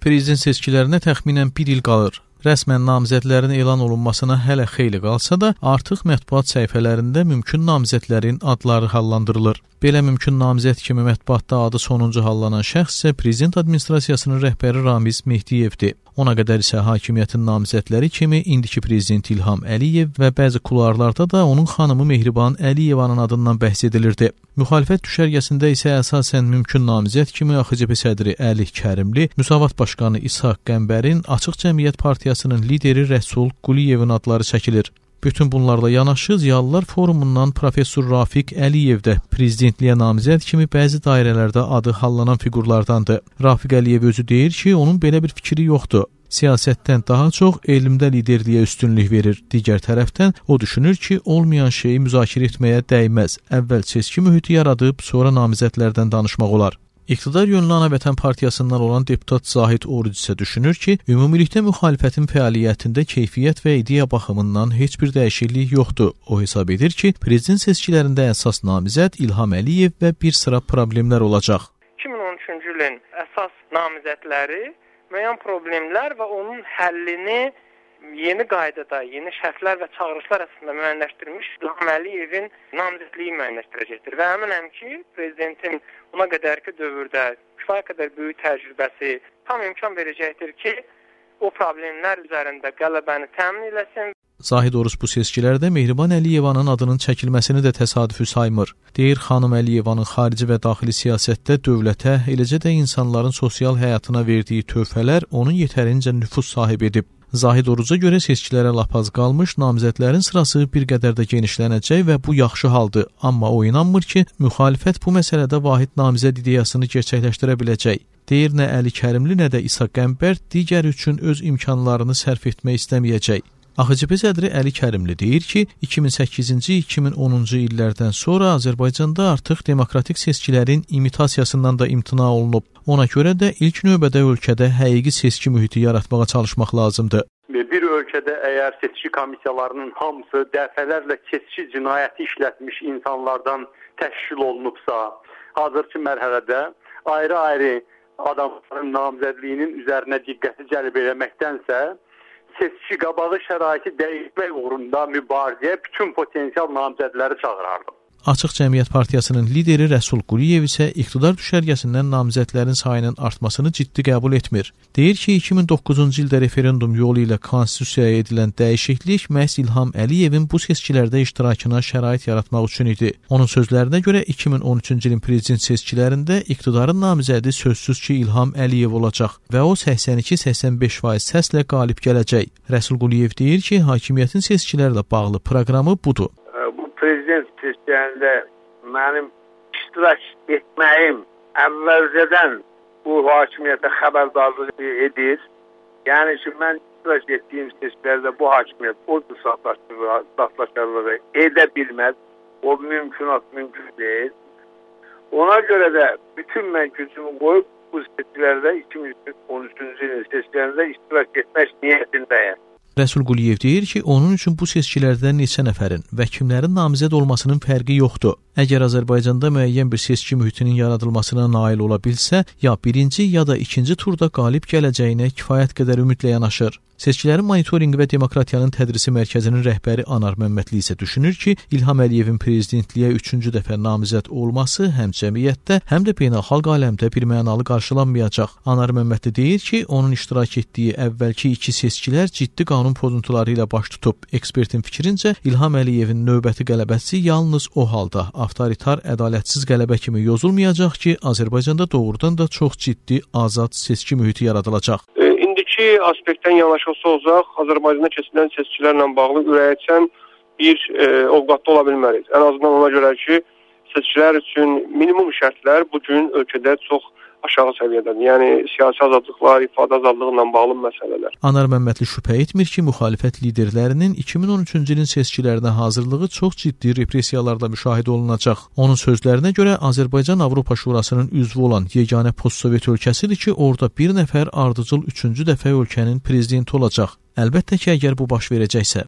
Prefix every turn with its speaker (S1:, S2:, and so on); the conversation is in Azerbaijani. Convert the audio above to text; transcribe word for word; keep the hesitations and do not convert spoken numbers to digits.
S1: Prezident seçkilərinə təxminən bir il qalır. Rəsmən namizədlərin elan olunmasına hələ xeyli qalsa da, artıq mətbuat səhifələrində mümkün namizədlərin adları hallandırılır. Belə mümkün namizəd kimi mətbuatda adı sonuncu hallanan şəxs isə Prezident Administrasiyasının rəhbəri Ramiz Mehdiyevdir. Ona qədər isə hakimiyyətin namizədləri kimi indiki Prezident İlham Əliyev və bəzi kularlarda da onun xanımı Mehriban Əliyevanın adından bəhs edilirdi. Müxalifət düşərgəsində isə əsasən mümkün namizəd kimi A X C P sədri Əli Kərimli, Müsavat başqanı İshaq Qəmbərin, Açıq Cəmiyyət Partiyasının lideri Rəsul Quliyevin adları çəkilir. Bütün bunlarla yanaşı Ziyalılar Forumundan professor Rafiq Əliyev də prezidentliyə namizəd kimi bəzi dairələrdə adı hallanan fiqurlardandır. Rafiq Əliyev özü deyir ki, onun belə bir fikri yoxdur. Siyasətdən daha çox elmdə liderliyə üstünlük verir. Digər tərəfdən o düşünür ki, olmayan şeyi müzakirə etməyə dəyməz. Əvvəl seçki mühiti yaradıb, sonra namizədlərdən danışmaq olar. İqtidar yönlü Ana Vətən Partiyasından olan deputat Zahid Oruc isə düşünür ki, ümumilikdə müxalifətin fəaliyyətində keyfiyyət və ideya baxımından heç bir dəyişiklik yoxdur. O hesab edir ki, prezident seçkilərində əsas namizəd İlham Əliyev və bir sıra problemlər olacaq.
S2: iki min on üçüncü ilin əsas namizədləri müəyyən problemlər və onun həllini yeni qaydada, yeni şərtlər və çağırışlar əsasında müəyyənləşdirilmiş İlham Əliyevin namizədliyi müəyyənləşdirəcəkdir. Və əminəm ki, prezidentin buna qədərki dövrdə kifayət qədər böyük təcrübəsi tam imkan verəcəkdir ki, o problemlər üzərində qələbəni təmin eləsin.
S1: Zahid Oruc bu seçkilərdə Mehriban Əliyevanın adının çəkilməsini də təsadüfi saymır. Deyir, xanım Əliyevanın xarici və daxili siyasətdə dövlətə, eləcə də insanların sosial həyatına verdiyi töhfələr onun yetərincə nüfuz sahib edib. Zahid Oruca görə seçkilərə lap az qalmış, namizədlərin sırası bir qədər də genişlənəcək və bu yaxşı haldır. Amma o inanmır ki, müxalifət bu məsələdə vahid namizəd ideyasını gerçəkləşdirə biləcək. Deyir, nə Əli Kərimli, nə də İshaq Qəmbər digər üçün öz imkanlarını sərf etmək istəməyəcək. A X C P sədri Əli Kərimli deyir ki, iki min səkkizinci - iki min onuncu illərdən sonra Azərbaycanda artıq demokratik seçkilərin imitasiyasından da imtina olunub. Ona görə də ilk növbədə ölkədə həqiqi seçki mühiti yaratmağa çalışmaq lazımdır.
S3: Bir ölkədə əgər seçki komissiyalarının hamısı dəfələrlə seçki cinayəti işlətmiş insanlardan təşkil olunubsa, hazırki mərhələdə ayrı-ayrı adamların namizədliyinin üzərinə diqqəti cəlb etməkdənsə, seçki qabağı şəraiti dəyişmək uğrunda mübarizəyə bütün potensial namizədləri çağırardım.
S1: Açıq Cəmiyyət Partiyasının lideri Rəsul Quliyev isə iqtidar düşərgəsindən namizədlərin sayının artmasını ciddi qəbul etmir. Deyir ki, iki min doqquzuncu ildə referendum yolu ilə konstitusiyaya edilən dəyişiklik məhz İlham Əliyevin bu seçkilərdə iştirakına şərait yaratmaq üçün idi. Onun sözlərinə görə iki min on üçüncü ilin prezident seçkilərində iqtidarın namizədi sözsüz ki, İlham Əliyev olacaq və o səksən iki - səksən beş faiz səslə qalib gələcək. Rəsul Quliyev deyir ki, hakimiyyətin seçkilərlə bağlı proqramı budur.
S4: Prezident seçkilərində mənim iştirak etməyim əvvəlcədən bu hakimiyyətə xəbərdarlıq edir. Yəni ki, mən iştirak etdiyim seçkilərdə bu hakimiyyət o saxtaşlarlığı edə bilməz. O mümkünat mümkün deyil. Ona görə də bütün mən gücümü qoyub bu seçkilərdə iki min on üçüncü ilin seçkilərində iştirak etmək niyyətindəyəm.
S1: Rəsul Quliyev deyir ki, onun üçün bu seçkilərdə neçə nəfərin və kimlərin namizəd olmasının fərqi yoxdur. Əgər Azərbaycanda müəyyən bir seçki mühitinin yaradılmasına nail ola bilsə, ya birinci ya da ikinci turda qalib gələcəyinə kifayət qədər ümidlə yanaşır. Seçkilərin monitorinqi və demokratiyanın tədrisi mərkəzinin rəhbəri Anar Məmmədli isə düşünür ki, İlham Əliyevin prezidentliyə üçüncü dəfə namizəd olması həm cəmiyyətdə, həm də beynəlxalq aləmdə birmənalı qarşılanmayacaq. Anar Məmmədli deyir ki, onun iştirak etdiyi əvvəlki iki seçkilər ciddi qanun pozuntuları ilə baş tutub. Ekspertin fikrincə, İlham Əliyevin növbəti qələbəsi yalnız o halda avtoritar, ədalətsiz qələbə kimi yozulmayacaq ki, Azərbaycanda doğrudan da çox ciddi azad seçki mühiti yaradılacaq.
S5: İndiki aspektdən yanaşılsa olacaq, Azərbaycanda keçirilən seçkilərlə bağlı ürəkaçan bir e, ovqatda ola bilmərik. Ən azından ona görə ki, seçkilər üçün minimum şərtlər bugün ölkədə çox aşağı səviyyədədir. Yəni siyasi azadlıqlar, ifadə azadlığı ilə bağlı məsələlər.
S1: Anar Məmmədli şübhə etmir ki, müxalifət liderlərinin iki min on üçüncü ilin seçkilərinə hazırlığı çox ciddi repressiyalarla müşahidə olunacaq. Onun sözlərinə görə Azərbaycan Avropa Şurasının üzvü olan yeganə postsovet ölkəsidir ki, orada bir nəfər ardıcıl üçüncü dəfə ölkənin prezidenti olacaq. Əlbəttə ki, əgər bu baş verəcəksə.